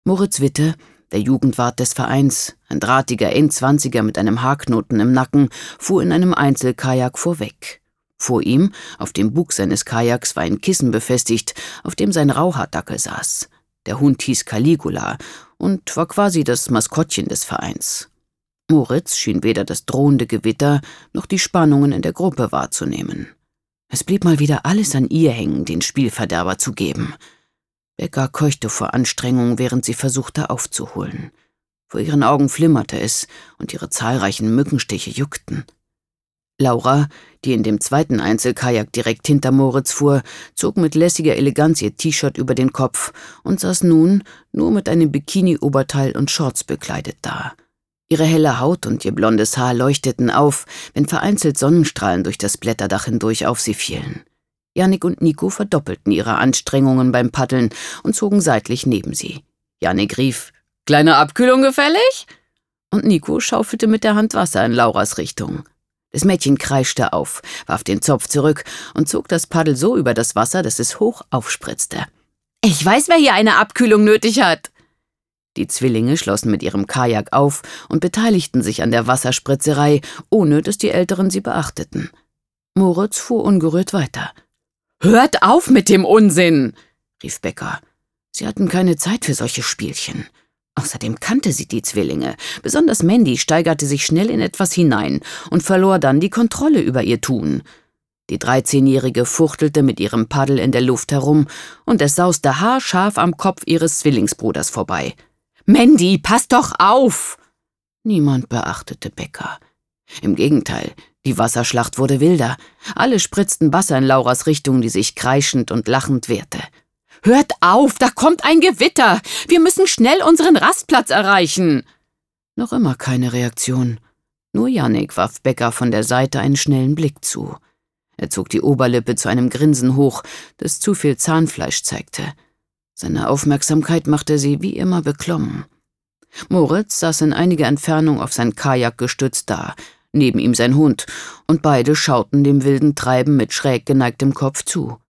Moritz Witte, der Jugendwart des Vereins, ein drahtiger Endzwanziger mit einem Haarknoten im Nacken, fuhr in einem Einzelkajak vorweg. Vor ihm, auf dem Bug seines Kajaks, war ein Kissen befestigt, auf dem sein Rauhaardackel saß. Der Hund hieß Caligula und war quasi das Maskottchen des Vereins. Moritz schien weder das drohende Gewitter noch die Spannungen in der Gruppe wahrzunehmen. Es blieb mal wieder alles an ihr hängen, den Spielverderber zu geben. Becca keuchte vor Anstrengung, während sie versuchte aufzuholen. Vor ihren Augen flimmerte es und ihre zahlreichen Mückenstiche juckten. Laura, die in dem zweiten Einzelkajak direkt hinter Moritz fuhr, zog mit lässiger Eleganz ihr T-Shirt über den Kopf und saß nun nur mit einem Bikini-Oberteil und Shorts bekleidet da. Ihre helle Haut und ihr blondes Haar leuchteten auf, wenn vereinzelt Sonnenstrahlen durch das Blätterdach hindurch auf sie fielen. Jannik und Nico verdoppelten ihre Anstrengungen beim Paddeln und zogen seitlich neben sie. Jannik rief: »Kleine Abkühlung gefällig?« Und Nico schaufelte mit der Hand Wasser in Lauras Richtung. Das Mädchen kreischte auf, warf den Zopf zurück und zog das Paddel so über das Wasser, dass es hoch aufspritzte. »Ich weiß, wer hier eine Abkühlung nötig hat!« Die Zwillinge schlossen mit ihrem Kajak auf und beteiligten sich an der Wasserspritzerei, ohne dass die Älteren sie beachteten. Moritz fuhr ungerührt weiter. »Hört auf mit dem Unsinn«, rief Becca. Sie hatten keine Zeit für solche Spielchen. Außerdem kannte sie die Zwillinge. Besonders Mandy steigerte sich schnell in etwas hinein und verlor dann die Kontrolle über ihr Tun. Die 13-Jährige fuchtelte mit ihrem Paddel in der Luft herum und es sauste haarscharf am Kopf ihres Zwillingsbruders vorbei. »Mandy, pass doch auf!« Niemand beachtete Becca. Im Gegenteil, die Wasserschlacht wurde wilder. Alle spritzten Wasser in Lauras Richtung, die sich kreischend und lachend wehrte. »Hört auf, da kommt ein Gewitter! Wir müssen schnell unseren Rastplatz erreichen!« Noch immer keine Reaktion. Nur Jannik warf Becca von der Seite einen schnellen Blick zu. Er zog die Oberlippe zu einem Grinsen hoch, das zu viel Zahnfleisch zeigte. Seine Aufmerksamkeit machte sie wie immer beklommen. Moritz saß in einiger Entfernung auf sein Kajak gestützt da, neben ihm sein Hund, und beide schauten dem wilden Treiben mit schräg geneigtem Kopf zu.